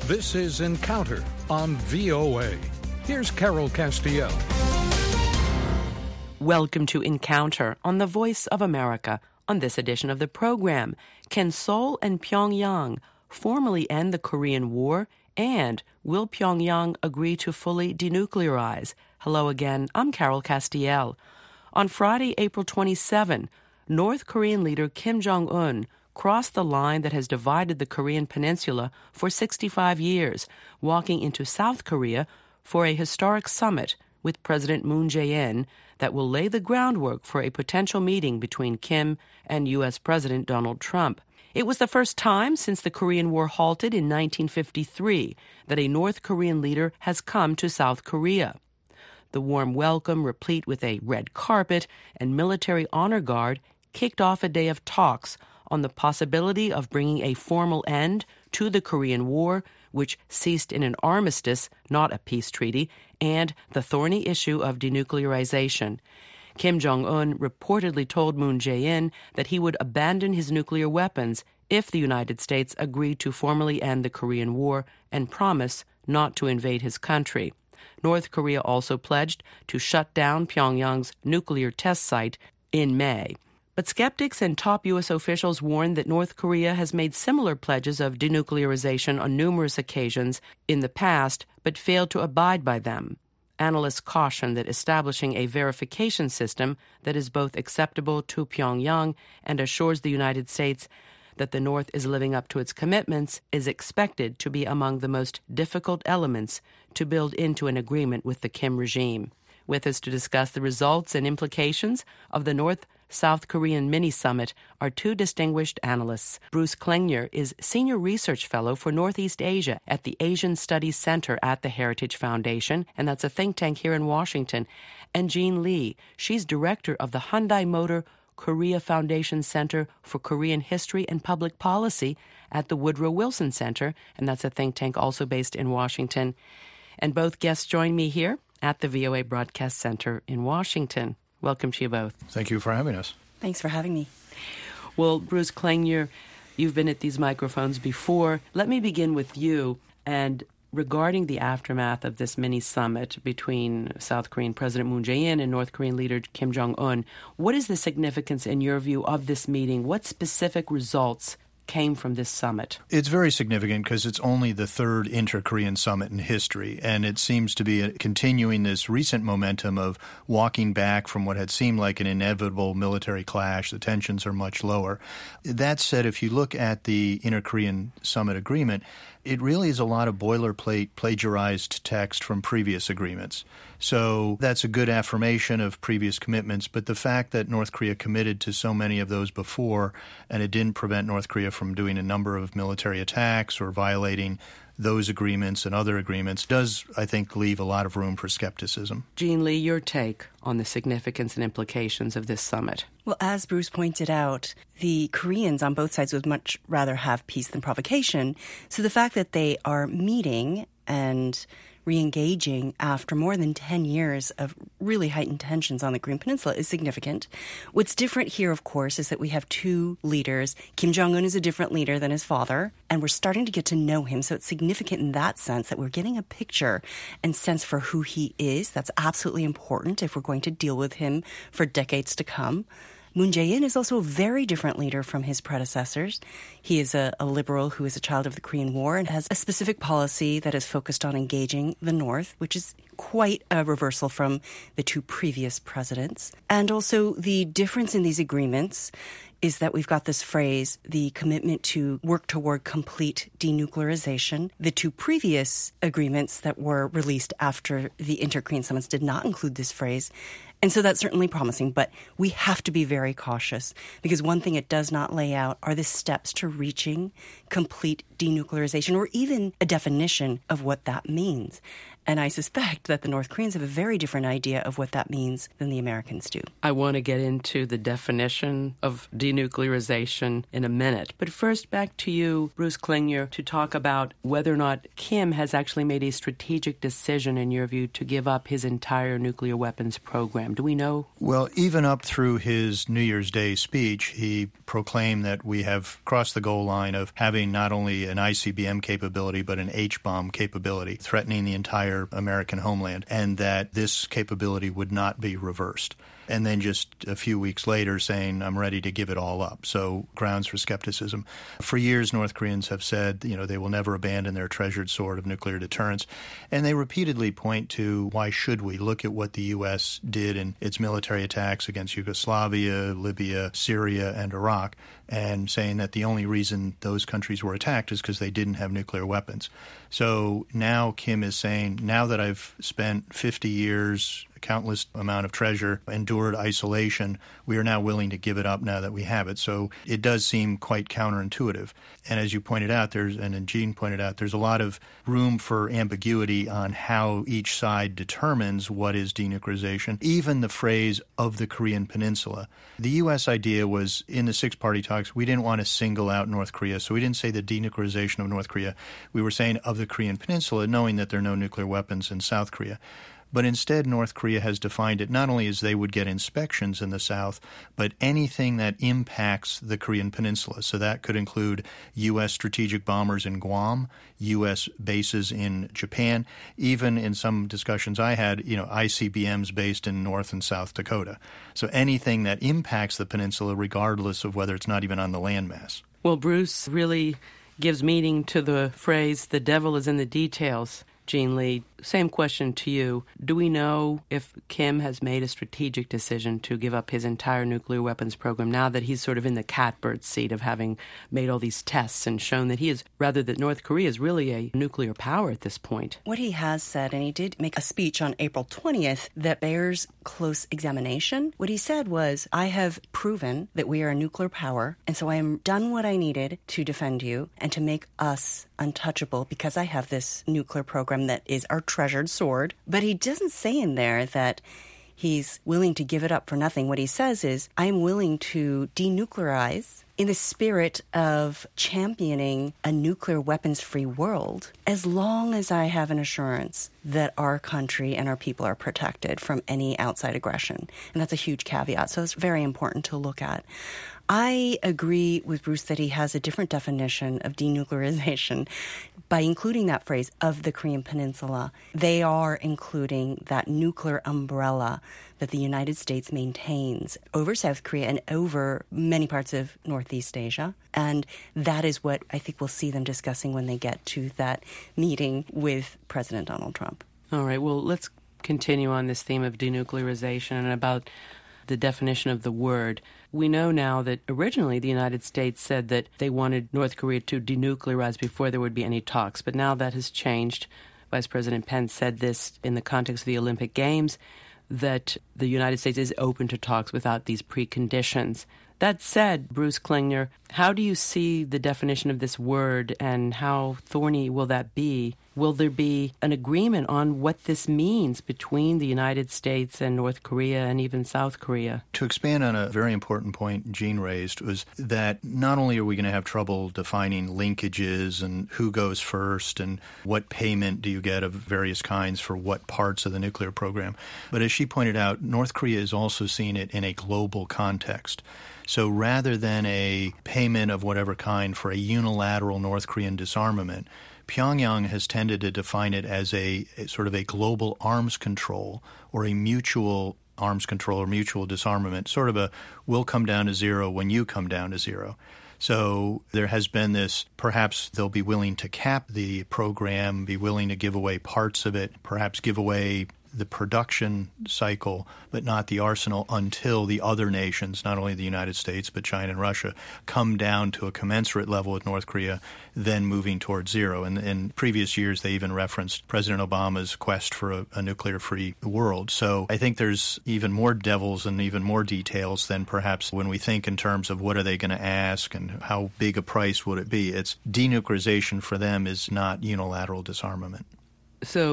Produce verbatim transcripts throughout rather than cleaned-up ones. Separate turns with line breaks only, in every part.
This is Encounter on V O A. Here's Carol Castiel.
Welcome to Encounter on the Voice of America. On this edition of the program, can Seoul and Pyongyang formally end the Korean War? And will Pyongyang agree to fully denuclearize? Hello again, I'm Carol Castiel. On Friday, April twenty-seventh, North Korean leader Kim Jong-un crossed the line that has divided the Korean peninsula for sixty-five years, walking into South Korea for a historic summit with President Moon Jae-in that will lay the groundwork for a potential meeting between Kim and U S President Donald Trump. It was the first time since the Korean War halted in nineteen fifty-three that a North Korean leader has come to South Korea. The warm welcome, replete with a red carpet and military honor guard, kicked off a day of talks on the possibility of bringing a formal end to the Korean War, which ceased in an armistice, not a peace treaty, and the thorny issue of denuclearization. Kim Jong-un reportedly told Moon Jae-in that he would abandon his nuclear weapons if the United States agreed to formally end the Korean War and promise not to invade his country. North Korea also pledged to shut down Pyongyang's nuclear test site in May. But skeptics and top U S officials warn that North Korea has made similar pledges of denuclearization on numerous occasions in the past, but failed to abide by them. Analysts caution that establishing a verification system that is both acceptable to Pyongyang and assures the United States that the North is living up to its commitments is expected to be among the most difficult elements to build into an agreement with the Kim regime. With us to discuss the results and implications of the North-South Korean mini-summit are two distinguished analysts. Bruce Klingner is Senior Research Fellow for Northeast Asia at the Asian Studies Center at the Heritage Foundation, and that's a think tank here in Washington. And Jean Lee, she's Director of the Hyundai Motor Korea Foundation Center for Korean History and Public Policy at the Woodrow Wilson Center, and that's a think tank also based in Washington. And both guests join me here at the V O A Broadcast Center in Washington. Welcome to you both.
Thank you for having us.
Thanks for having me.
Well, Bruce Klingner, you've been at these microphones before. Let me begin with you. And regarding the aftermath of this mini-summit between South Korean President Moon Jae-in and North Korean leader Kim Jong-un, what is the significance, in your view, of this meeting? What specific results came from this summit?
It's very significant because it's only the third inter-Korean summit in history, and it seems to be continuing this recent momentum of walking back from what had seemed like an inevitable military clash. The tensions are much lower. That said, if you look at the inter-Korean summit agreement, it really is a lot of boilerplate plagiarized text from previous agreements. So that's a good affirmation of previous commitments, but the fact that North Korea committed to so many of those before, and it didn't prevent North Korea from doing a number of military attacks or violating those agreements and other agreements, does, I think, leave a lot of room for skepticism.
Jean Lee, your take on the significance and implications of this summit?
Well, as Bruce pointed out, the Koreans on both sides would much rather have peace than provocation. So the fact that they are meeting and re-engaging after more than ten years of really heightened tensions on the Korean Peninsula is significant. What's different here, of course, is that we have two leaders. Kim Jong-un is a different leader than his father, and we're starting to get to know him. So it's significant in that sense that we're getting a picture and sense for who he is. That's absolutely important if we're going to deal with him for decades to come. Moon Jae-in is also a very different leader from his predecessors. He is a, a liberal who is a child of the Korean War and has a specific policy that is focused on engaging the North, which is quite a reversal from the two previous presidents. And also the difference in these agreements is that we've got this phrase, the commitment to work toward complete denuclearization. The two previous agreements that were released after the inter-Korean summits did not include this phrase. And so that's certainly promising, but we have to be very cautious because one thing it does not lay out are the steps to reaching complete denuclearization or even a definition of what that means. And I suspect that the North Koreans have a very different idea of what that means than the Americans do.
I want to get into the definition of denuclearization in a minute. But first, back to you, Bruce Klingner, to talk about whether or not Kim has actually made a strategic decision, in your view, to give up his entire nuclear weapons program. Do we know?
Well, even up through his New Year's Day speech, he proclaimed that we have crossed the goal line of having not only an I C B M capability, but an H-bomb capability threatening the entire American homeland, and that this capability would not be reversed. And then just a few weeks later saying, I'm ready to give it all up. So grounds for skepticism. For years, North Koreans have said, you know, they will never abandon their treasured sword of nuclear deterrence. And they repeatedly point to, why should we? Look at what the U S did in its military attacks against Yugoslavia, Libya, Syria, and Iraq, and saying that the only reason those countries were attacked is because they didn't have nuclear weapons. So now Kim is saying, now that I've spent fifty years, a countless amount of treasure, endured isolation, we are now willing to give it up now that we have it. So it does seem quite counterintuitive. And as you pointed out, there's, and Jean pointed out, there's a lot of room for ambiguity on how each side determines what is denuclearization. Even the phrase of the Korean Peninsula. The U S idea was, in the six-party talks, we didn't want to single out North Korea, so we didn't say the denuclearization of North Korea. We were saying of the Korean Peninsula, knowing that there are no nuclear weapons in South Korea. But instead, North Korea has defined it not only as they would get inspections in the South, but anything that impacts the Korean Peninsula. So that could include U S strategic bombers in Guam, U S bases in Japan, even in some discussions I had, you know, I C B Ms based in North and South Dakota. So anything that impacts the peninsula, regardless of whether it's not even on the landmass.
Well, Bruce really gives meaning to the phrase, the devil is in the details. Jean Lee, same question to you. Do we know if Kim has made a strategic decision to give up his entire nuclear weapons program now that he's sort of in the catbird seat of having made all these tests and shown that he is, rather that North Korea is really a nuclear power at this point?
What he has said, and he did make a speech on April twentieth that bears close examination. What he said was, I have proven that we are a nuclear power, and so I am done what I needed to defend you and to make us untouchable because I have this nuclear program that is our treasured sword. But he doesn't say in there that he's willing to give it up for nothing. What he says is, I am willing to denuclearize in the spirit of championing a nuclear weapons-free world as long as I have an assurance that our country and our people are protected from any outside aggression. And that's a huge caveat, so it's very important to look at. I agree with Bruce that he has a different definition of denuclearization by including that phrase of the Korean Peninsula. They are including that nuclear umbrella that the United States maintains over South Korea and over many parts of Northeast Asia. And that is what I think we'll see them discussing when they get to that meeting with President Donald Trump.
All right, well, let's continue on this theme of denuclearization and about the definition of the word. We know now that originally the United States said that they wanted North Korea to denuclearize before there would be any talks, but now that has changed. Vice President Pence said this in the context of the Olympic Games, that the United States is open to talks without these preconditions. That said, Bruce Klingner, how do you see the definition of this word and how thorny will that be? Will there be an agreement on what this means between the United States and North Korea and even South Korea?
To expand on a very important point Jean raised was that not only are we going to have trouble defining linkages and who goes first and what payment do you get of various kinds for what parts of the nuclear program, but as she pointed out, North Korea is also seeing it in a global context. So rather than a payment of whatever kind for a unilateral North Korean disarmament, Pyongyang has tended to define it as a, a sort of a global arms control or a mutual arms control or mutual disarmament, sort of a we'll come down to zero when you come down to zero. So there has been this, perhaps they'll be willing to cap the program, be willing to give away parts of it, perhaps give away the production cycle, but not the arsenal until the other nations, not only the United States, but China and Russia, come down to a commensurate level with North Korea, then moving towards zero. And in previous years, they even referenced President Obama's quest for a, a nuclear-free world. So I think there's even more devils and even more details than perhaps when we think in terms of what are they going to ask and how big a price would it be. It's denuclearization for them is not unilateral disarmament.
So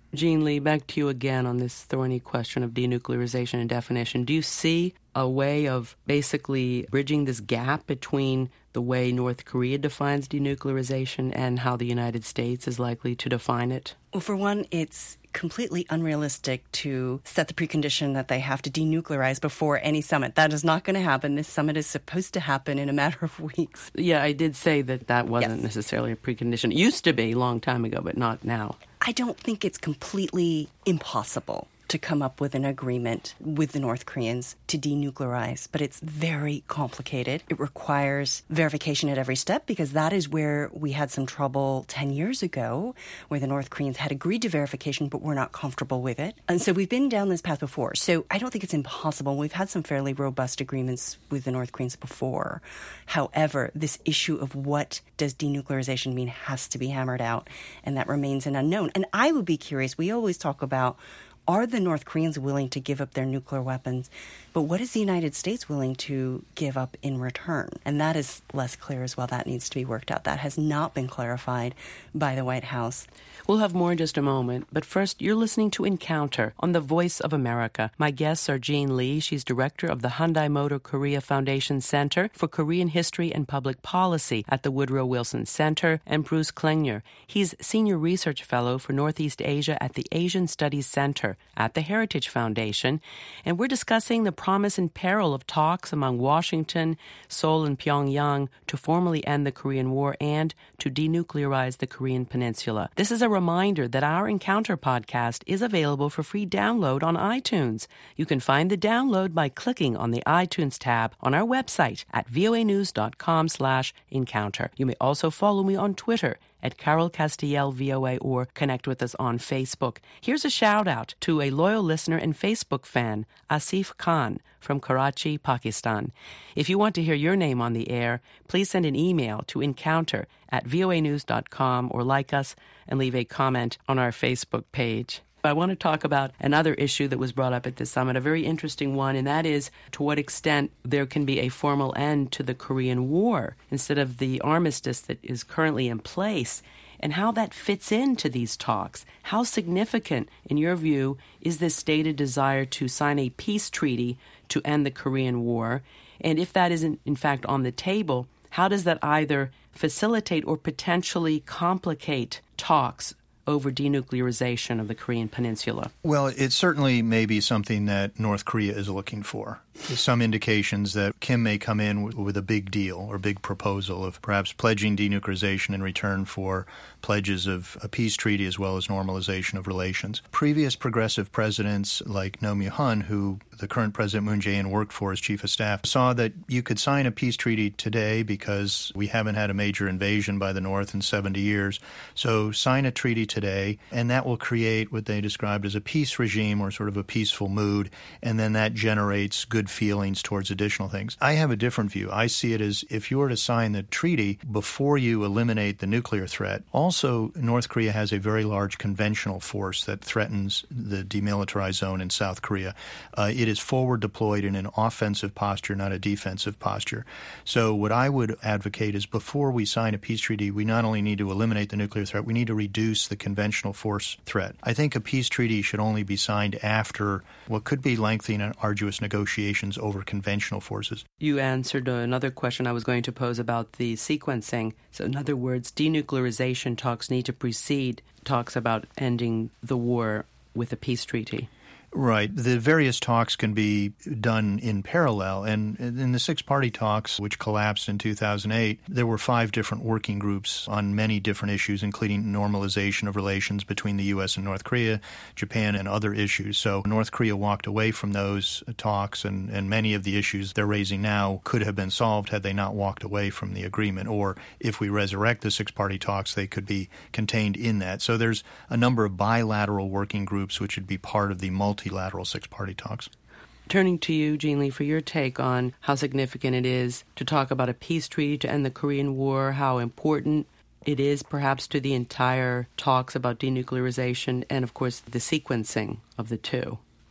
Jean Lee, back to you again on this thorny question of denuclearization and definition. Do you see a way of basically bridging this gap between the way North Korea defines denuclearization and how the United States is likely to define it?
Well, for one, it's completely unrealistic to set the precondition that they have to denuclearize before any summit. That is not going to happen. This summit is supposed to happen in a matter of weeks.
Yeah, I did say that that wasn't
Yes.
necessarily a precondition. It used to be a long time ago, but not now.
I don't think it's completely impossible to come up with an agreement with the North Koreans to denuclearize, but it's very complicated. It requires verification at every step because that is where we had some trouble ten years ago, where the North Koreans had agreed to verification but were not comfortable with it. And so we've been down this path before. So I don't think it's impossible. We've had some fairly robust agreements with the North Koreans before. However, this issue of what does denuclearization mean has to be hammered out, and that remains an unknown. And I would be curious, we always talk about, are the North Koreans willing to give up their nuclear weapons? But what is the United States willing to give up in return? And that is less clear as well. That needs to be worked out. That has not been clarified by the White House.
We'll have more in just a moment, but first, you're listening to Encounter on the Voice of America. My guests are Jean Lee. She's director of the Hyundai Motor Korea Foundation Center for Korean History and Public Policy at the Woodrow Wilson Center, and Bruce Klingner. He's senior research fellow for Northeast Asia at the Asian Studies Center at the Heritage Foundation, and we're discussing the promise and peril of talks among Washington, Seoul, and Pyongyang to formally end the Korean War and to denuclearize the Korean Peninsula. This is a reminder that our Encounter podcast is available for free download on iTunes. You can find the download by clicking on the iTunes tab on our website at voanews.com slash encounter. You may also follow me on Twitter at Carol Castiel V O A or connect with us on Facebook. Here's a shout out to a loyal listener and Facebook fan, Asif Khan from Karachi, Pakistan. If you want to hear your name on the air, please send an email to encounter at voanews dot com or like us and leave a comment on our Facebook page. I want to talk about another issue that was brought up at this summit, a very interesting one, and that is to what extent there can be a formal end to the Korean War instead of the armistice that is currently in place, and how that fits into these talks. How significant, in your view, is this stated desire to sign a peace treaty to end the Korean War? And if that isn't, in fact, on the table, how does that either facilitate or potentially complicate talks over denuclearization of the Korean Peninsula?
Well, it certainly may be something that North Korea is looking for. There's some indications that Kim may come in with, with a big deal or big proposal of perhaps pledging denuclearization in return for pledges of a peace treaty as well as normalization of relations. Previous progressive presidents like Roh Moo-hyun, who the current President Moon Jae-in worked for as chief of staff, saw that you could sign a peace treaty today because we haven't had a major invasion by the North in seventy years. So sign a treaty today, and that will create what they described as a peace regime or sort of a peaceful mood, and then that generates good feelings towards additional things. I have a different view. I see it as if you were to sign the treaty before you eliminate the nuclear threat. Also, North Korea has a very large conventional force that threatens the demilitarized zone in South Korea. Uh, it is forward deployed in an offensive posture, not a defensive posture. So what I would advocate is before we sign a peace treaty, we not only need to eliminate the nuclear threat, we need to reduce the conventional force threat. I think a peace treaty should only be signed after what could be lengthy and arduous negotiations over conventional forces.
You answered another question I was going to pose about the sequencing. So in other words, denuclearization talks need to precede talks about ending the war with a peace treaty.
Right. The various talks can be done in parallel. And in the six-party talks, which collapsed in two thousand eight, there were five different working groups on many different issues, including normalization of relations between the U S and North Korea, Japan, and other issues. So North Korea walked away from those talks, and, and many of the issues they're raising now could have been solved had they not walked away from the agreement. Or if we resurrect the six-party talks, they could be contained in that. So there's a number of bilateral working groups which would be part of the multi multilateral six-party talks.
Turning to you, Jean Lee, for your take on how significant it is to talk about a peace treaty to end the Korean War, how important it is perhaps to the entire talks about denuclearization, and of course the sequencing of the two.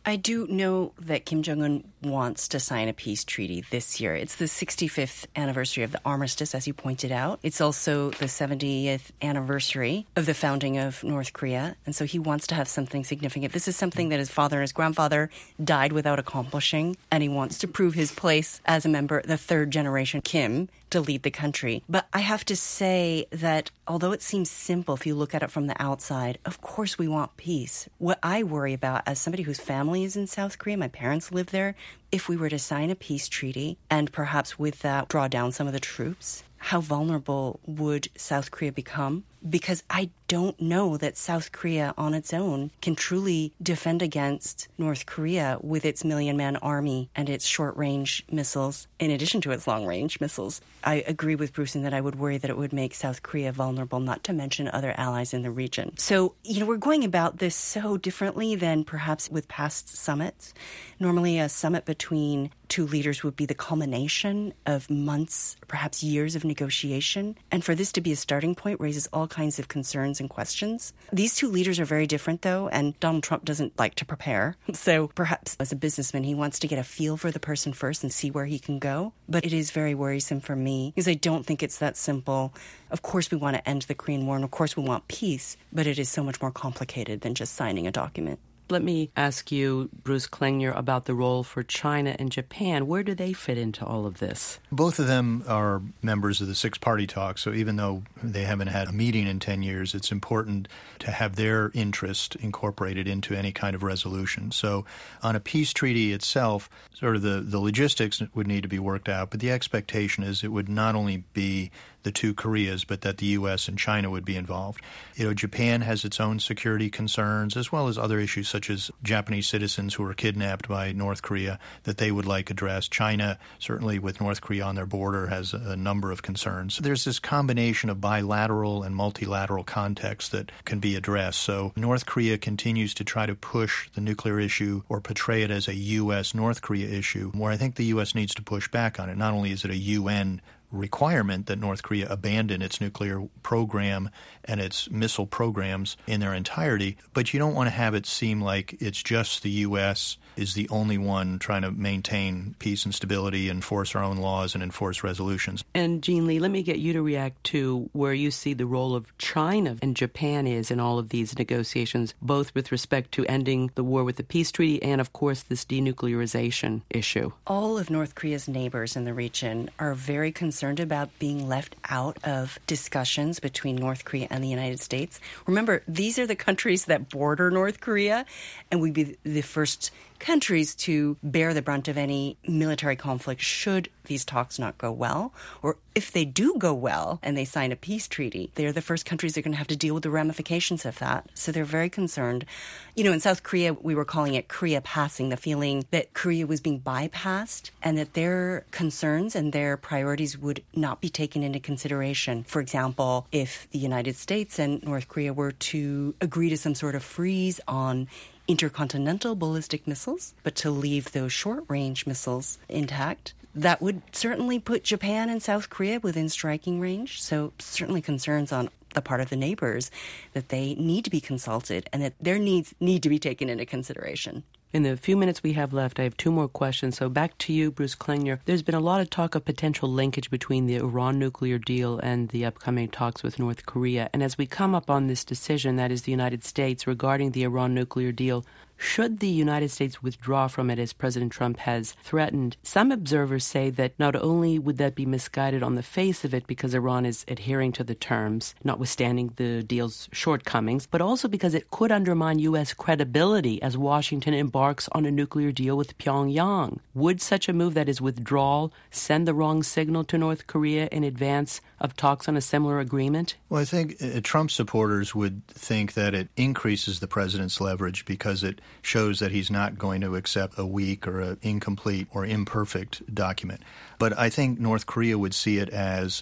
I do know that Kim Jong-un wants to sign a peace treaty this year. It's the sixty-fifth anniversary of the armistice, as you pointed out. It's also the seventieth anniversary of the founding of North Korea. And so he wants to have something significant. This is something that his father and his grandfather died without accomplishing. And he wants to prove his place as a member, the third generation Kim, to lead the country. But I have to say that although it seems simple if you look at it from the outside, of course we want peace. What I worry about as somebody whose family is in South Korea, my parents live there, if we were to sign a peace treaty and perhaps with that draw down some of the troops, how vulnerable would South Korea become? Because I don't know that South Korea on its own can truly defend against North Korea with its million-man army and its short-range missiles, in addition to its long-range missiles. I agree with Bruce in that I would worry that it would make South Korea vulnerable, not to mention other allies in the region. So, you know, we're going about this so differently than perhaps with past summits. Normally, a summit between two leaders would be the culmination of months, perhaps years of negotiation. And for this to be a starting point raises all kinds of concerns and questions. These two leaders are very different, though, and Donald Trump doesn't like to prepare. So perhaps as a businessman, he wants to get a feel for the person first and see where he can go. But it is very worrisome for me because I don't think it's that simple. Of course, we want to end the Korean War, and of course, we want peace, but it is so much more complicated than just signing a document.
Let me ask you, Bruce Klingler, about the role for China and Japan. Where do they fit into all of this?
Both of them are members of the six-party talks, so even though they haven't had a meeting in ten years, it's important to have their interest incorporated into any kind of resolution. So on a peace treaty itself, sort of the, the logistics would need to be worked out, but the expectation is it would not only be the two Koreas, but that the U S and China would be involved. You know, Japan has its own security concerns, as well as other issues such as Japanese citizens who were kidnapped by North Korea that they would like addressed. China, certainly with North Korea on their border, has a number of concerns. There's this combination of bilateral and multilateral context that can be addressed. So North Korea continues to try to push the nuclear issue or portray it as a U S-North Korea issue, where I think the U S needs to push back on it. Not only is it a U N requirement that North Korea abandon its nuclear program and its missile programs in their entirety, but you don't want to have it seem like it's just the U S is the only one trying to maintain peace and stability, enforce our own laws, and enforce resolutions.
And Jean Lee, let me get you to react to where you see the role of China and Japan is in all of these negotiations, both with respect to ending the war with the peace treaty and, of course, this denuclearization issue.
All of North Korea's neighbors in the region are very concerned about being left out of discussions between North Korea and the United States. Remember, these are the countries that border North Korea, and we'd be the first countries to bear the brunt of any military conflict should these talks not go well, or if they do go well and they sign a peace treaty, they're the first countries that are going to have to deal with the ramifications of that. So they're very concerned. You know, in South Korea, we were calling it Korea passing, the feeling that Korea was being bypassed and that their concerns and their priorities would not be taken into consideration. For example, if the United States and North Korea were to agree to some sort of freeze on intercontinental ballistic missiles, but to leave those short-range missiles intact, that would certainly put Japan and South Korea within striking range. So certainly concerns on the part of the neighbors that they need to be consulted and that their needs need to be taken into consideration.
In the few minutes we have left, I have two more questions. So back to you, Bruce Klingler. There's been a lot of talk of potential linkage between the Iran nuclear deal and the upcoming talks with North Korea. And as we come up on this decision, that is the United States, regarding the Iran nuclear deal, should the United States withdraw from it as President Trump has threatened? Some observers say that not only would that be misguided on the face of it because Iran is adhering to the terms, notwithstanding the deal's shortcomings, but also because it could undermine U S credibility as Washington embarks on a nuclear deal with Pyongyang. Would such a move, that is withdrawal, send the wrong signal to North Korea in advance of talks on a similar agreement?
Well, I think uh, Trump supporters would think that it increases the president's leverage because it shows that he's not going to accept a weak or an incomplete or imperfect document. But I think North Korea would see it as a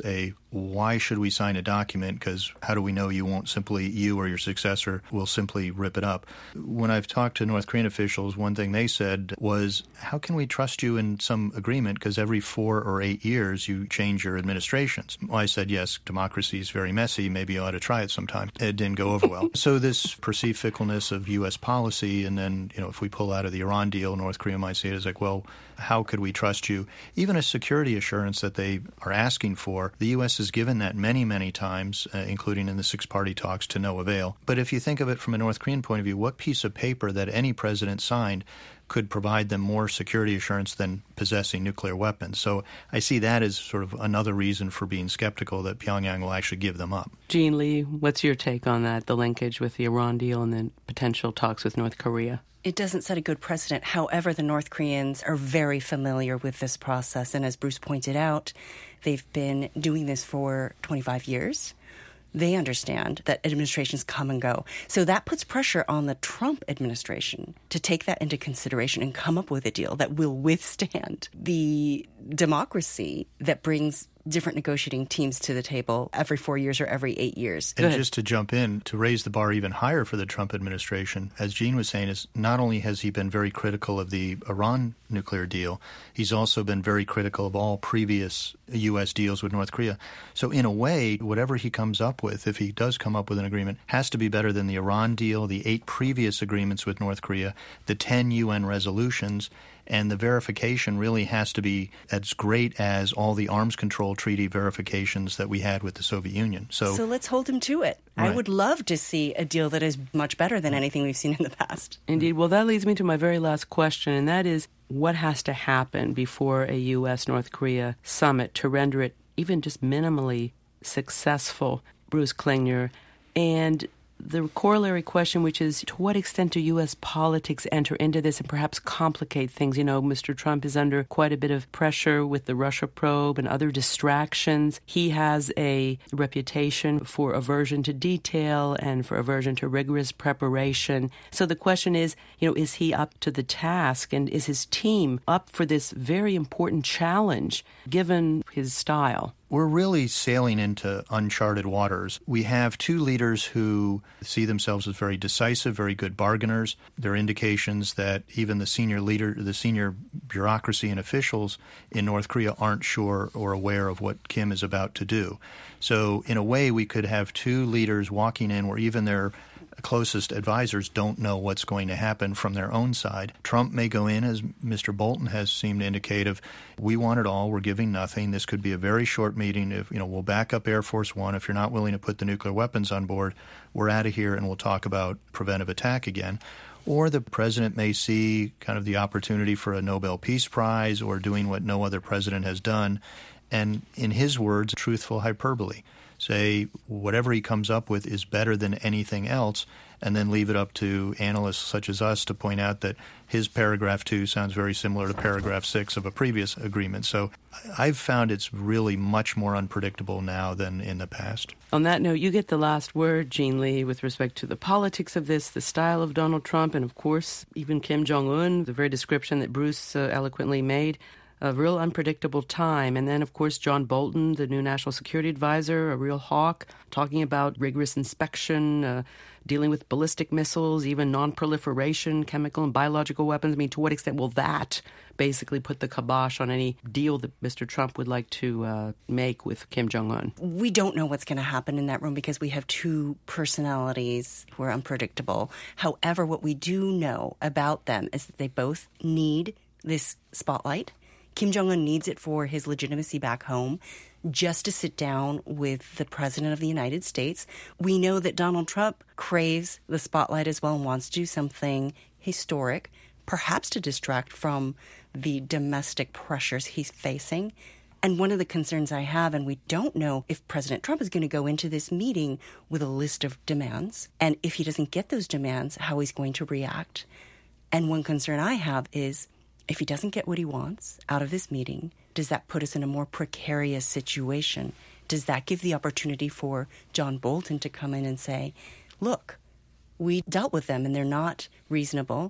why should we sign a document? Because how do we know you won't simply, you or your successor will simply rip it up? When I've talked to North Korean officials, one thing they said was, how can we trust you in some agreement? Because every four or eight years you change your administrations. Well, I said, yes, democracy is very messy. Maybe you ought to try it sometime. It didn't go over well. So this perceived fickleness of U S policy, and then, you know, if we pull out of the Iran deal, North Korea might see it as like, well, how could we trust you? Even a security assurance that they are asking for, the U S has given that many, many times, uh, including in the six-party talks, to no avail. But if you think of it from a North Korean point of view, what piece of paper that any president signed could provide them more security assurance than possessing nuclear weapons? So I see that as sort of another reason for being skeptical that Pyongyang will actually give them up.
Jean Lee, what's your take on that, the linkage with the Iran deal and then potential talks with North Korea?
It doesn't set a good precedent. However, the North Koreans are very familiar with this process. And as Bruce pointed out, they've been doing this for twenty-five years. They understand that administrations come and go. So that puts pressure on the Trump administration to take that into consideration and come up with a deal that will withstand the democracy that brings different negotiating teams to the table every four years or every eight years.
And just to jump in, to raise the bar even higher for the Trump administration, as Jean was saying, is not only has he been very critical of the Iran nuclear deal, he's also been very critical of all previous U S deals with North Korea. So in a way, whatever he comes up with, if he does come up with an agreement, has to be better than the Iran deal, the eight previous agreements with North Korea, the ten U N resolutions, and the verification really has to be as great as all the arms control treaty verifications that we had with the Soviet Union. So,
so let's hold him to it. Right. I would love to see a deal that is much better than anything we've seen in the past.
Indeed. Well, that leads me to my very last question, and that is, what has to happen before a U S North Korea summit to render it even just minimally successful? Bruce Klingner. And the corollary question, which is, to what extent do U S politics enter into this and perhaps complicate things? You know, Mister Trump is under quite a bit of pressure with the Russia probe and other distractions. He has a reputation for aversion to detail and for aversion to rigorous preparation. So the question is, you know, is he up to the task, and is his team up for this very important challenge given his style?
We're really sailing into uncharted waters. We have two leaders who see themselves as very decisive, very good bargainers. There are indications that even the senior leader, the senior bureaucracy and officials in North Korea aren't sure or aware of what Kim is about to do. So in a way, we could have two leaders walking in where even their closest advisors don't know what's going to happen from their own side. Trump may go in, as Mister Bolton has seemed to indicate, of, we want it all, we're giving nothing. This could be a very short meeting. If, you know, we'll back up Air Force One. If you're not willing to put the nuclear weapons on board, we're out of here and we'll talk about preventive attack again. Or the president may see kind of the opportunity for a Nobel Peace Prize, or doing what no other president has done, and in his words, truthful hyperbole. Say whatever he comes up with is better than anything else, and then leave it up to analysts such as us to point out that his paragraph two sounds very similar to paragraph six of a previous agreement. So I've found it's really much more unpredictable now than in the past.
On that note, you get the last word, Jean Lee, with respect to the politics of this, the style of Donald Trump, and of course, even Kim Jong-un, the very description that Bruce uh, eloquently made. A real unpredictable time. And then, of course, John Bolton, the new national security advisor, a real hawk, talking about rigorous inspection, uh, dealing with ballistic missiles, even non-proliferation, chemical and biological weapons. I mean, to what extent will that basically put the kibosh on any deal that Mister Trump would like to uh, make with Kim Jong-un?
We don't know what's going to happen in that room because we have two personalities who are unpredictable. However, what we do know about them is that they both need this spotlight. Kim Jong-un needs it for his legitimacy back home, just to sit down with the President of the United States. We know that Donald Trump craves the spotlight as well and wants to do something historic, perhaps to distract from the domestic pressures he's facing. And one of the concerns I have, and we don't know if President Trump is going to go into this meeting with a list of demands, and if he doesn't get those demands, how he's going to react. And one concern I have is, if he doesn't get what he wants out of this meeting, does that put us in a more precarious situation? Does that give the opportunity for John Bolton to come in and say, look, we dealt with them and they're not reasonable,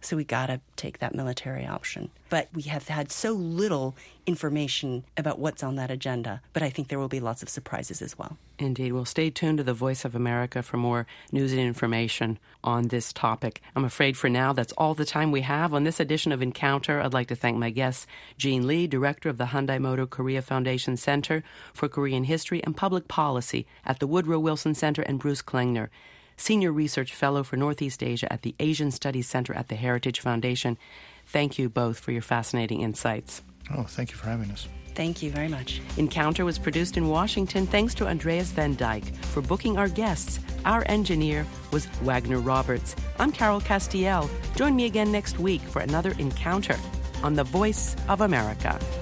So we got to take that military option. But we have had so little information about what's on that agenda. But I think there will be lots of surprises as well.
Indeed. Well, stay tuned to the Voice of America for more news and information on this topic. I'm afraid for now that's all the time we have on this edition of Encounter. I'd like to thank my guests, Jean Lee, Director of the Hyundai Motor Korea Foundation Center for Korean History and Public Policy at the Woodrow Wilson Center, and Bruce Klingner, Senior Research Fellow for Northeast Asia at the Asian Studies Center at the Heritage Foundation. Thank you both for your fascinating insights.
Oh, thank you for having us.
Thank you very much.
Encounter was produced in Washington thanks to Andreas Van Dyke for booking our guests. Our engineer was Wagner Roberts. I'm Carol Castiel. Join me again next week for another Encounter on the Voice of America.